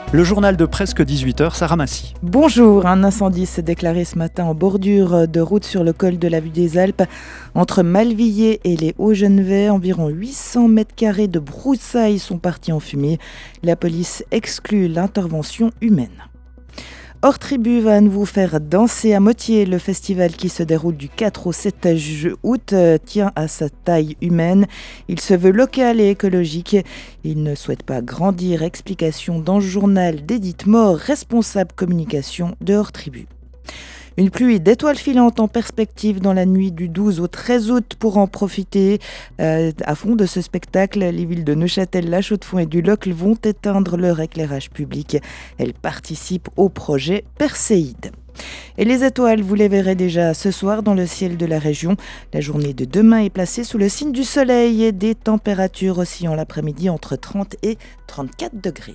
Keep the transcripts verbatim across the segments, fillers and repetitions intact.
Le journal de presque dix-huit heures, Sarah Massy. Bonjour, un incendie s'est déclaré ce matin en bordure de route sur le col de la Vue des Alpes. Entre Malvilliers et les Hauts-Genevois, environ huit cents mètres carrés de broussailles sont partis en fumée. La police exclut l'intervention humaine. Hors tribu va à nouveau faire danser à Motier. Le festival qui se déroule du quatre au sept août tient à sa taille humaine. Il se veut local et écologique. Il ne souhaite pas grandir. Explication dans le journal d'Edith Mort, responsable communication de Hors tribu. Une pluie d'étoiles filantes en perspective dans la nuit du douze au treize août. Pour en profiter euh, à fond de ce spectacle, les villes de Neuchâtel, La Chaux-de-Fonds et du Locle vont éteindre leur éclairage public. Elles participent au projet Perséide. Et les étoiles, vous les verrez déjà ce soir dans le ciel de la région. La journée de demain est placée sous le signe du soleil et des températures oscillant l'après-midi entre trente et trente-quatre degrés.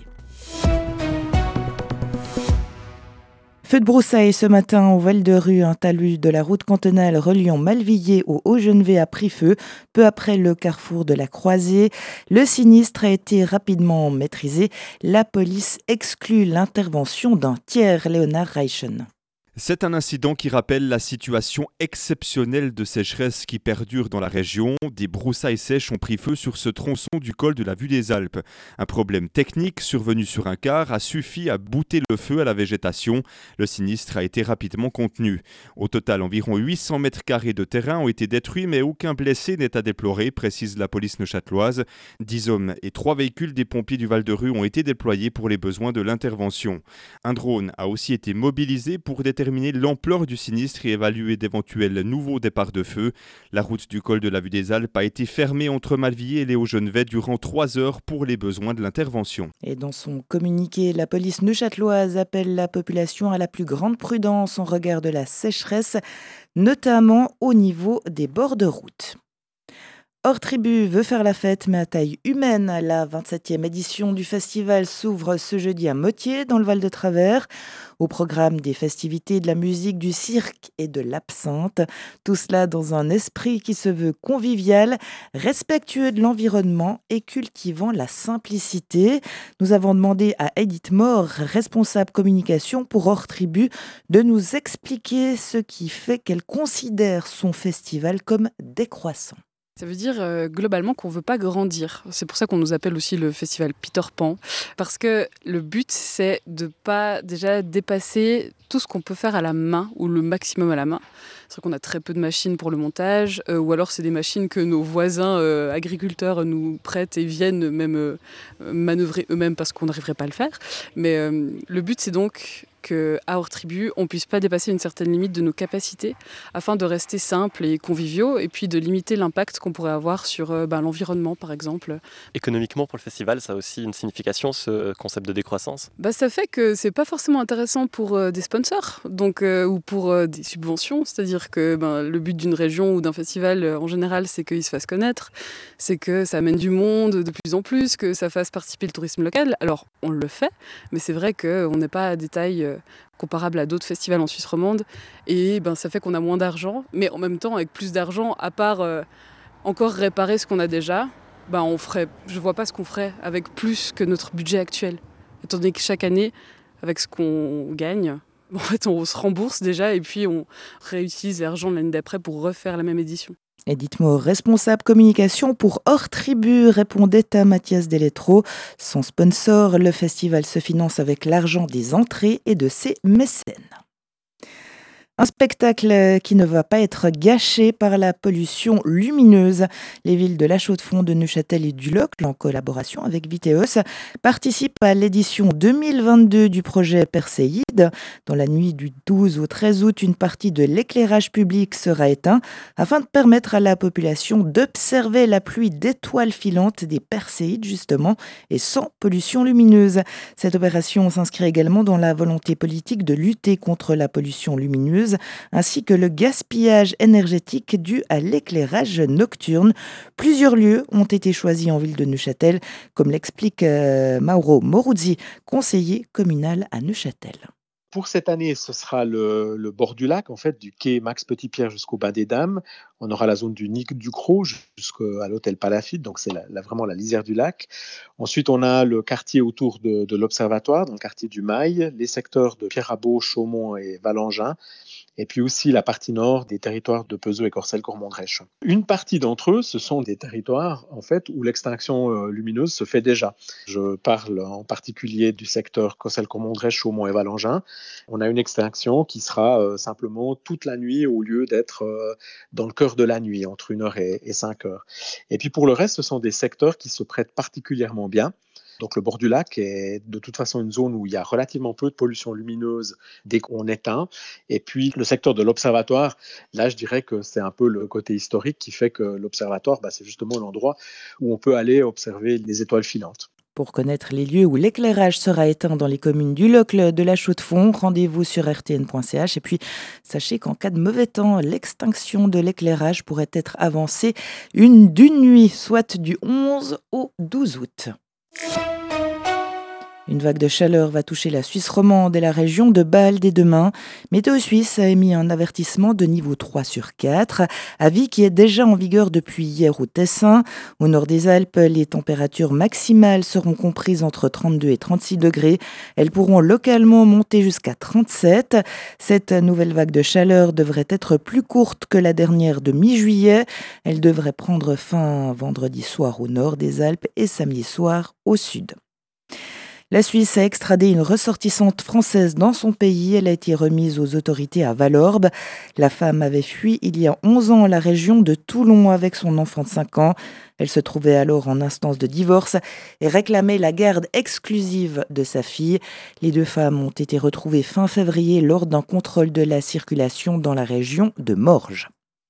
Feu de broussailles ce matin au Val-de-Rue, un talus de la route cantonale reliant Malvilliers au Haut-Genevois a pris feu, peu après le carrefour de la Croisée. Le sinistre a été rapidement maîtrisé. La police exclut l'intervention d'un tiers, Léonard Reichen. C'est un incident qui rappelle la situation exceptionnelle de sécheresse qui perdure dans la région. Des broussailles sèches ont pris feu sur ce tronçon du col de la Vue des Alpes. Un problème technique survenu sur un quart a suffi à bouter le feu à la végétation. Le sinistre a été rapidement contenu. Au total, environ huit cents mètres carrés de terrain ont été détruits, mais aucun blessé n'est à déplorer, précise la police neuchâteloise. Dix hommes et trois véhicules des pompiers du Val-de-Rue ont été déployés pour les besoins de l'intervention. Un drone a aussi été mobilisé pour déterminer l'ampleur du sinistre et évaluer d'éventuels nouveaux départs de feu. La route du col de la Vue des Alpes a été fermée entre Malvilliers et les Hauts-Genevois durant trois heures pour les besoins de l'intervention. Et dans son communiqué, la police neuchâteloise appelle la population à la plus grande prudence en regard de la sécheresse, notamment au niveau des bords de route. Hors tribu veut faire la fête, mais à taille humaine. La vingt-septième édition du festival s'ouvre ce jeudi à Motier, dans le Val-de-Travers. Au programme des festivités, de la musique, du cirque et de l'absinthe. Tout cela dans un esprit qui se veut convivial, respectueux de l'environnement et cultivant la simplicité. Nous avons demandé à Edith Mort, responsable communication pour Hors tribu, de nous expliquer ce qui fait qu'elle considère son festival comme décroissant. Ça veut dire euh, globalement qu'on ne veut pas grandir. C'est pour ça qu'on nous appelle aussi le festival Peter Pan. Parce que le but, c'est de ne pas déjà dépasser tout ce qu'on peut faire à la main, ou le maximum à la main. C'est vrai qu'on a très peu de machines pour le montage, euh, ou alors c'est des machines que nos voisins euh, agriculteurs nous prêtent et viennent même euh, manœuvrer eux-mêmes parce qu'on n'arriverait pas à le faire. Mais euh, le but, c'est donc qu'à Hors tribu, on ne puisse pas dépasser une certaine limite de nos capacités afin de rester simples et conviviaux et puis de limiter l'impact qu'on pourrait avoir sur euh, ben, l'environnement, par exemple. Économiquement, pour le festival, ça a aussi une signification, ce concept de décroissance. Bah, ça fait que c'est pas forcément intéressant pour euh, des sponsors donc, euh, ou pour euh, des subventions, c'est-à-dire que ben, le but d'une région ou d'un festival, euh, en général, c'est qu'il se fasse connaître, c'est que ça amène du monde de plus en plus, que ça fasse participer le tourisme local. Alors, on le fait, mais c'est vrai qu'on n'est pas à des tailles euh, comparables à d'autres festivals en Suisse romande, et ben, ça fait qu'on a moins d'argent, mais en même temps, avec plus d'argent, à part euh, encore réparer ce qu'on a déjà, ben, on ferait, je ne vois pas ce qu'on ferait avec plus que notre budget actuel. Étant donné que chaque année, avec ce qu'on gagne, en fait, on se rembourse déjà et puis on réutilise l'argent de l'année d'après pour refaire la même édition. Edith Mort, responsable communication pour Hors tribu, répondait à Mathias Deletro. Son sponsor, le festival se finance avec l'argent des entrées et de ses mécènes. Un spectacle qui ne va pas être gâché par la pollution lumineuse. Les villes de La Chaux-de-Fonds, de Neuchâtel et du Locle, en collaboration avec Viteos, participent à l'édition deux mille vingt-deux du projet Perséide. Dans la nuit du douze au treize août, une partie de l'éclairage public sera éteint afin de permettre à la population d'observer la pluie d'étoiles filantes des Perséides, justement, et sans pollution lumineuse. Cette opération s'inscrit également dans la volonté politique de lutter contre la pollution lumineuse, ainsi que le gaspillage énergétique dû à l'éclairage nocturne. Plusieurs lieux ont été choisis en ville de Neuchâtel, comme l'explique euh, Mauro Moruzzi, conseiller communal à Neuchâtel. pour cette année, ce sera le, le bord du lac, en fait, du quai Max Petit-Pierre jusqu'au Bain des Dames. On aura la zone du Nic du Crau jusqu'à l'hôtel Palafite, donc c'est la, la, vraiment la lisière du lac. Ensuite, on a le quartier autour de, de l'Observatoire, dans le quartier du Mail, les secteurs de Pierre-Rabot, Chaumont et Valangin, et puis aussi la partie nord des territoires de Pezeux et Corcelles-Cormont-Drèche. Une partie d'entre eux, ce sont des territoires en fait, où l'extinction euh, lumineuse se fait déjà. Je parle en particulier du secteur Corcelles-Cormont-Drèche, Chaumont et Valangin. On a une extinction qui sera euh, simplement toute la nuit au lieu d'être euh, dans le cœur de la nuit, entre une heure et, et cinq heures. Et puis pour le reste, ce sont des secteurs qui se prêtent particulièrement bien. Donc le bord du lac est de toute façon une zone où il y a relativement peu de pollution lumineuse dès qu'on éteint. Et puis le secteur de l'observatoire, là je dirais que c'est un peu le côté historique qui fait que l'observatoire, bah, c'est justement l'endroit où on peut aller observer les étoiles filantes. Pour connaître les lieux où l'éclairage sera éteint dans les communes du Locle, de la Chaux-de-Fonds, rendez-vous sur r t n point c h. Et puis, sachez qu'en cas de mauvais temps, l'extinction de l'éclairage pourrait être avancée une d'une nuit, soit du onze au douze août. Une vague de chaleur va toucher la Suisse romande et la région de Bâle dès demain. Météo Suisse a émis un avertissement de niveau trois sur quatre, avis qui est déjà en vigueur depuis hier au Tessin. Au nord des Alpes, les températures maximales seront comprises entre trente-deux et trente-six degrés. Elles pourront localement monter jusqu'à trente-sept. Cette nouvelle vague de chaleur devrait être plus courte que la dernière de mi-juillet. Elle devrait prendre fin vendredi soir au nord des Alpes et samedi soir au sud. La Suisse a extradé une ressortissante française dans son pays. Elle a été remise aux autorités à Valorbe. La femme avait fui il y a onze ans la région de Toulon avec son enfant de cinq ans. Elle se trouvait alors en instance de divorce et réclamait la garde exclusive de sa fille. Les deux femmes ont été retrouvées fin février lors d'un contrôle de la circulation dans la région de Morges.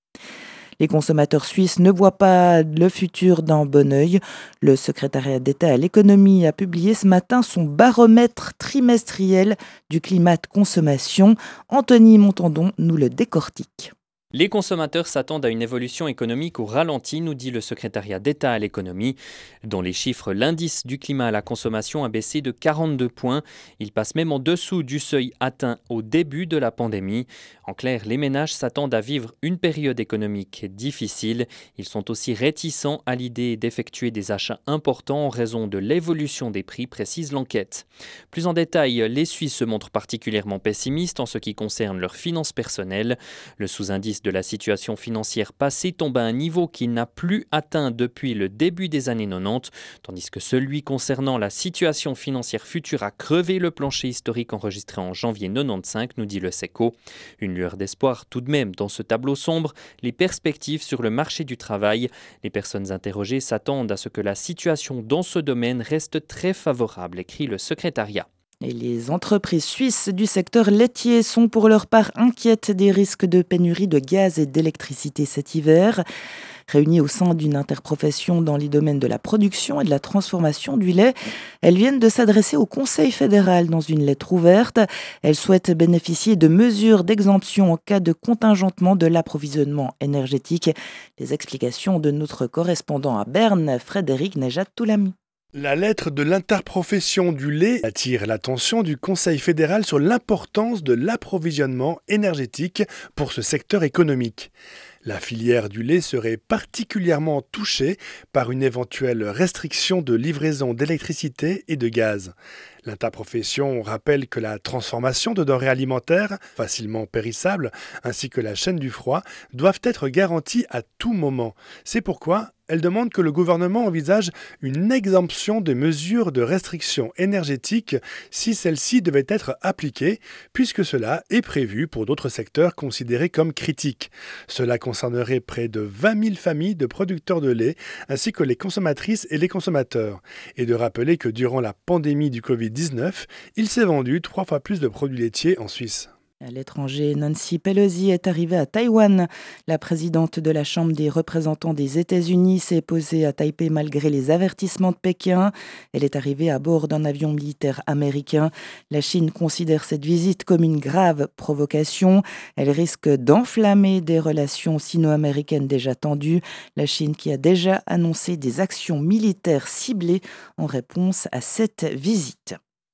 Les consommateurs suisses ne voient pas le futur d'un bon œil. Le secrétariat d'État à l'économie a publié ce matin son baromètre trimestriel du climat de consommation. Anthony Montandon nous le décortique. Les consommateurs s'attendent à une évolution économique au ralenti, nous dit le secrétariat d'État à l'économie. Dans les chiffres, l'indice du climat à la consommation a baissé de quarante-deux points. Il passe même en dessous du seuil atteint au début de la pandémie. En clair, les ménages s'attendent à vivre une période économique difficile. Ils sont aussi réticents à l'idée d'effectuer des achats importants en raison de l'évolution des prix, précise l'enquête. Plus en détail, les Suisses se montrent particulièrement pessimistes en ce qui concerne leurs finances personnelles. Le sous-indice de la situation financière passée tombe à un niveau qu'il n'a plus atteint depuis le début des années quatre-vingt-dix, tandis que celui concernant la situation financière future a crevé le plancher historique enregistré en janvier quatre-vingt-quinze, nous dit le SECO. Une lueur d'espoir tout de même dans ce tableau sombre, les perspectives sur le marché du travail. Les personnes interrogées s'attendent à ce que la situation dans ce domaine reste très favorable, écrit le secrétariat. Et les entreprises suisses du secteur laitier sont pour leur part inquiètes des risques de pénurie de gaz et d'électricité cet hiver. Réunies au sein d'une interprofession dans les domaines de la production et de la transformation du lait, elles viennent de s'adresser au Conseil fédéral dans une lettre ouverte. Elles souhaitent bénéficier de mesures d'exemption en cas de contingentement de l'approvisionnement énergétique. Les explications de notre correspondant à Berne, Frédéric Nejat-Toulami. La lettre de l'interprofession du lait attire l'attention du Conseil fédéral sur l'importance de l'approvisionnement énergétique pour ce secteur économique. La filière du lait serait particulièrement touchée par une éventuelle restriction de livraison d'électricité et de gaz. L'interprofession rappelle que la transformation de denrées alimentaires, facilement périssables, ainsi que la chaîne du froid, doivent être garanties à tout moment. C'est pourquoi elle demande que le gouvernement envisage une exemption des mesures de restriction énergétique si celles-ci devaient être appliquées, puisque cela est prévu pour d'autres secteurs considérés comme critiques. Cela concernerait près de vingt mille familles de producteurs de lait, ainsi que les consommatrices et les consommateurs. Et de rappeler que durant la pandémie du covid dix-neuf, il s'est vendu trois fois plus de produits laitiers en Suisse. À l'étranger, Nancy Pelosi est arrivée à Taïwan. La présidente de la Chambre des représentants des États-Unis s'est posée à Taipei malgré les avertissements de Pékin. Elle est arrivée à bord d'un avion militaire américain. La Chine considère cette visite comme une grave provocation. Elle risque d'enflammer des relations sino-américaines déjà tendues. La Chine qui a déjà annoncé des actions militaires ciblées en réponse à cette visite.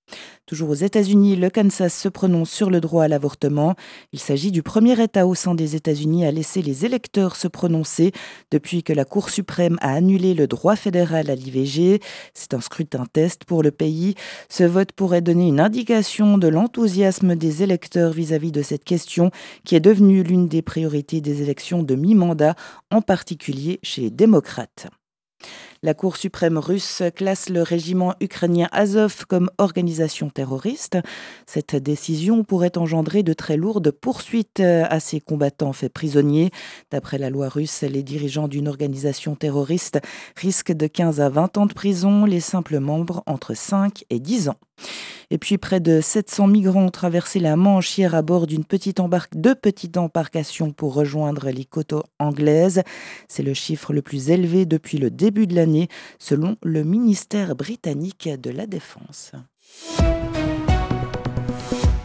Toujours aux États-Unis, le Kansas se prononce sur le droit à l'avortement. Il s'agit du premier État au sein des États-Unis à laisser les électeurs se prononcer depuis que la Cour suprême a annulé le droit fédéral à l'I V G. C'est un scrutin test pour le pays. Ce vote pourrait donner une indication de l'enthousiasme des électeurs vis-à-vis de cette question qui est devenue l'une des priorités des élections de mi-mandat, en particulier chez les démocrates. La Cour suprême russe classe le régiment ukrainien Azov comme organisation terroriste. Cette décision pourrait engendrer de très lourdes poursuites à ces combattants faits prisonniers. D'après la loi russe, les dirigeants d'une organisation terroriste risquent de quinze à vingt ans de prison, les simples membres entre cinq et dix ans. Et puis près de sept cents migrants ont traversé la Manche hier à bord d'une petite embarque, deux petites embarcations pour rejoindre les côtes anglaises. C'est le chiffre le plus élevé depuis le début de l'année, selon le ministère britannique de la Défense.